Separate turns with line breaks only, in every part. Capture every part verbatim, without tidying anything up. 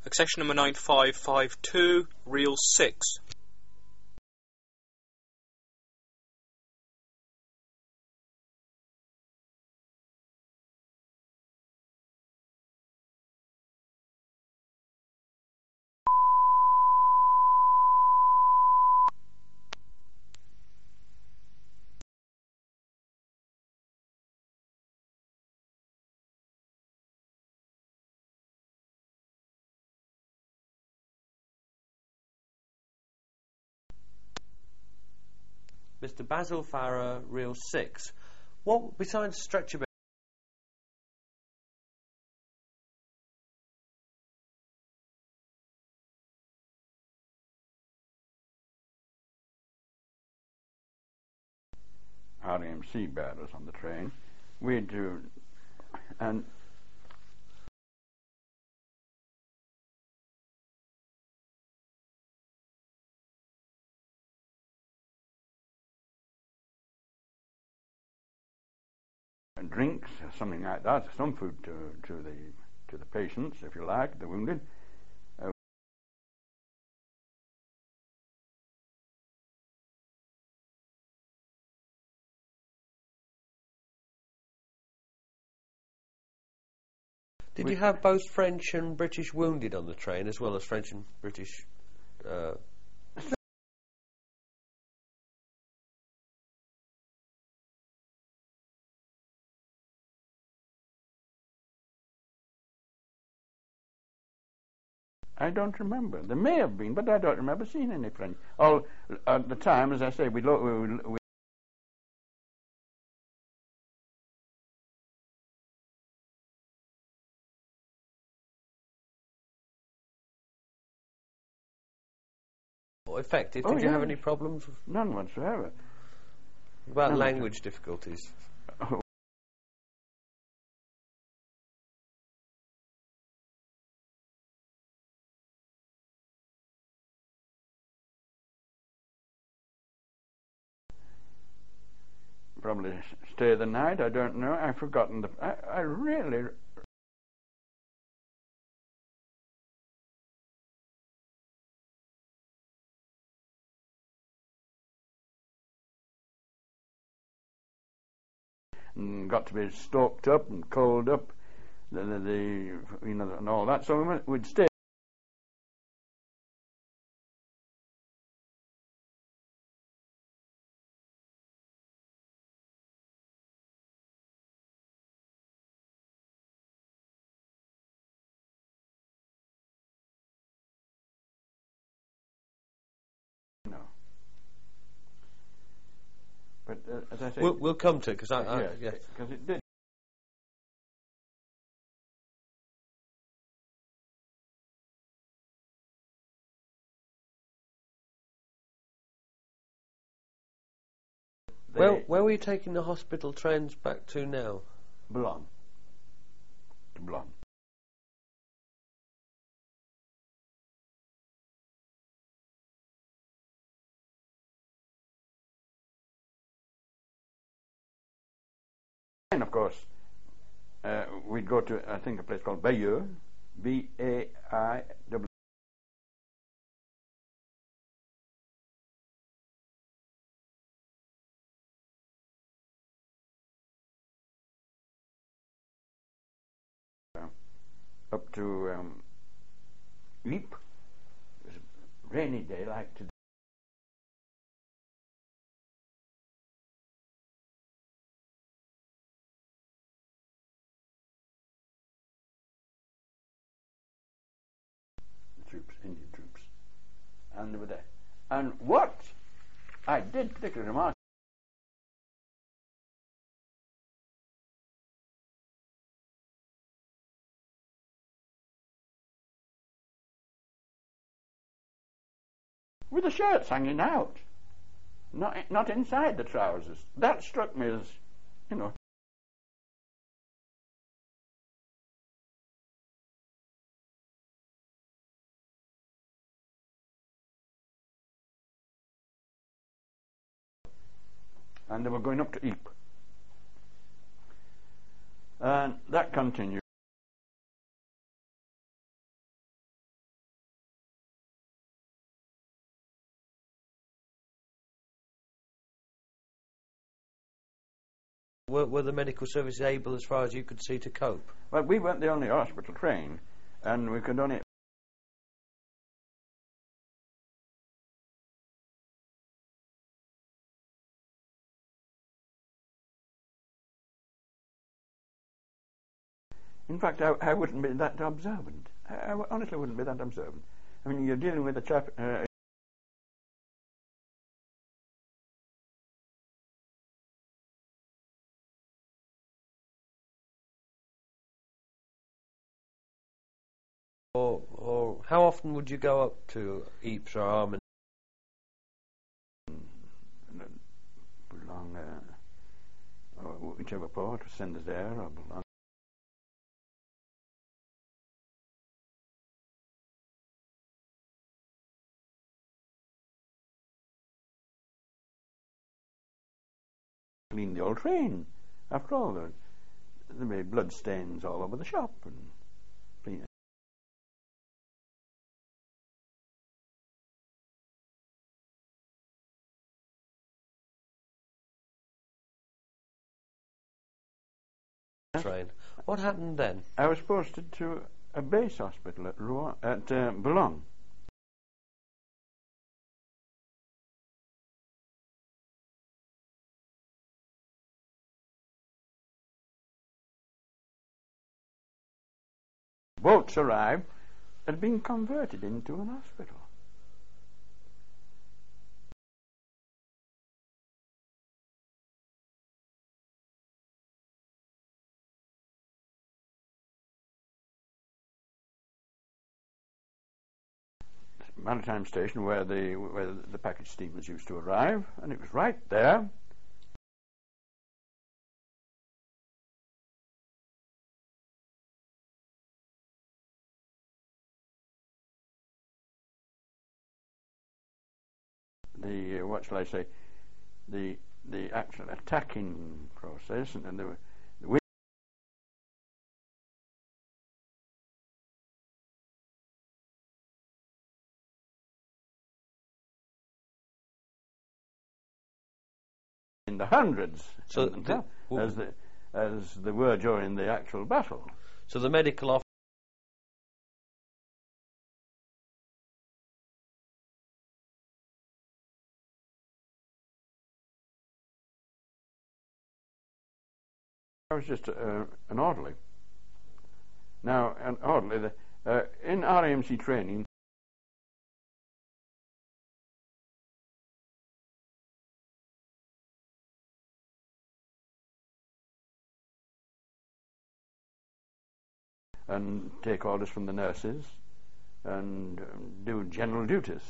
Accession number nine five five two, reel six.
Mister Basil Farrer, reel six. What, besides stretcher...
R E M C bearers on the train, we do, and and drinks, something like that, some food to to the to the patients, if you like, the wounded. Uh,
Did you have both French and British wounded on the train, as well as French and British... Uh,
I don't remember. There may have been, but I don't remember seeing any French. All at the time, as I say, we lo- we, we
effective.
Oh,
Did you
yeah.
have any problems?
None whatsoever.
About
None
language difficulties?
Oh. Probably stay the night, I don't know. I've forgotten the... I, I really... And got to be stoked up and cold up, the, the, the you know, and all that. So we'd stay. No. But uh, as I say,
We'll, we'll come to it, because I... I
yeah,
yeah.
because it did.
Where, where were you taking the hospital trains back to now?
Boulogne. To Boulogne. And of course, uh, we'd go to, I think, a place called Bayeux, B A I W. Up to um, Ypres. It was a rainy day like today. Troops, Indian troops, and they were there. And what I did particularly remark with the shirts hanging out, not not inside the trousers. That struck me as, you know. And they were going up to Ypres. And that continued.
Were, were the medical services able, as far as you could see, to cope?
Well, we weren't the only hospital trained, and we could only... In fact, I, I wouldn't be that observant. I, I honestly wouldn't be that observant. I mean, you're dealing with a chap... Uh,
Or, or how often would you go up to Ypres or Armagh?
Along, uh, or whichever port would send us there, or belong. Clean the old train. After all, there, there may be blood stains all over the shop, and clean it.
Train. What happened then?
I was posted to a base hospital at Rouen, at uh, Boulogne. Boats arrived, had been converted into an hospital. Maritime station where the where the package steamers used to arrive, and it was right there. The uh, what shall I say? The the actual attacking process, and, and the, the in the hundreds,
So
and
the,
as the as there were during the actual battle.
so the medical officer.
I was just uh, an orderly. Now, an orderly, the, uh, in R A M C training, and take orders from the nurses, and um, do general duties.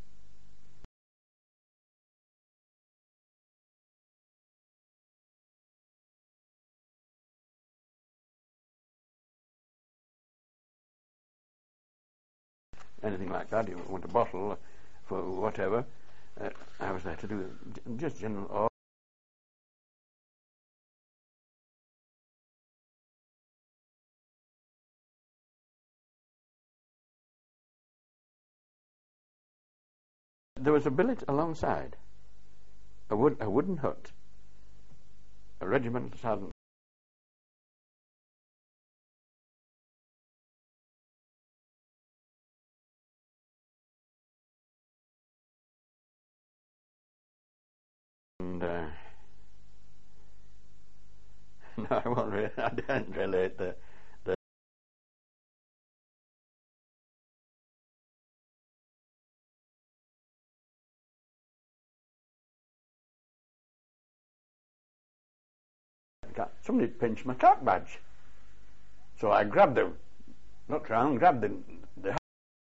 Anything like that, you want a bottle for whatever, uh, I was there to do just general orders. There was a billet alongside, a, wood, a wooden hut, a regimental sergeant. And uh, no, I won't. Re- I don't relate the. the Somebody pinched my clerk badge, so I grabbed him, not round, grabbed the. the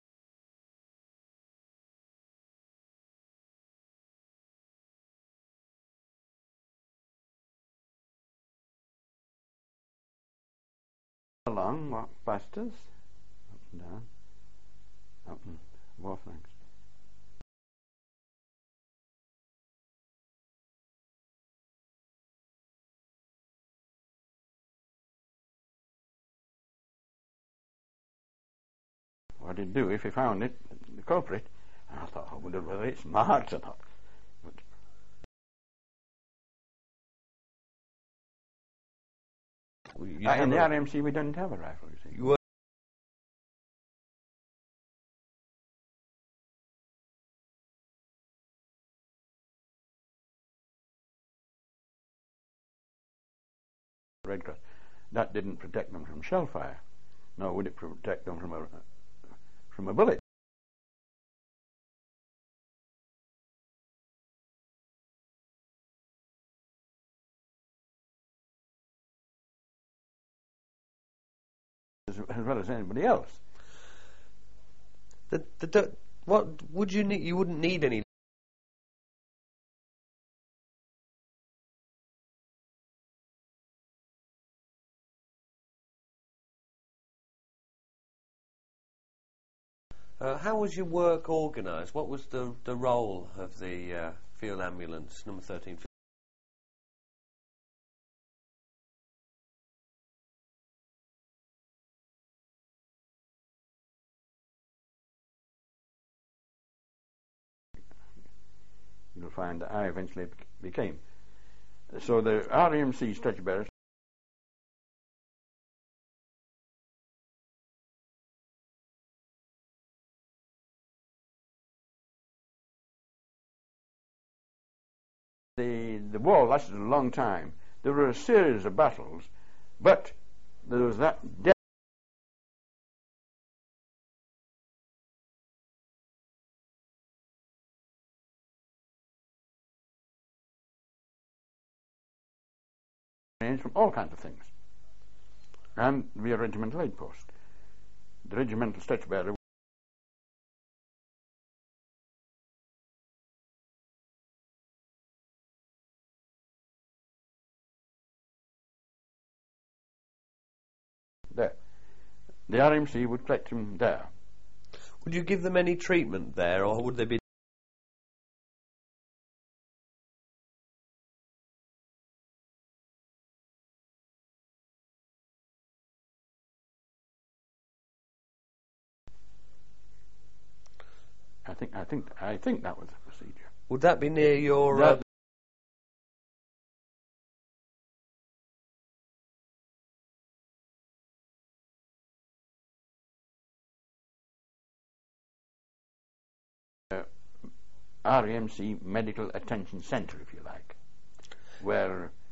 along, walked past us, up and down, up and wharf next. What he'd do if he found it, the culprit, and I thought, I wonder whether it's marked or not.
You
Uh,
have
in the
a-
R M C we didn't have a rifle, you see.
You were
Red Cross. That didn't protect them from shell fire, nor would it protect them from a from a bullet. As, as well as anybody else.
the, the, the what would you need? You wouldn't need any. Uh, how was your work organised? What was the the role of the uh, field ambulance number thirteen?
You'll find that I eventually bec- became. So the R M C stretcher bearers the the war lasted a long time. There were a series of battles, but there was that death from all kinds of things, and via regimental aid post. The regimental stretcher bearer there. The R M C would collect him there.
Would you give them any treatment there, or would they be?
I think I think I think that was the procedure.
Would that be near your? Uh,
That- R M C Medical Attention Centre, if you like, where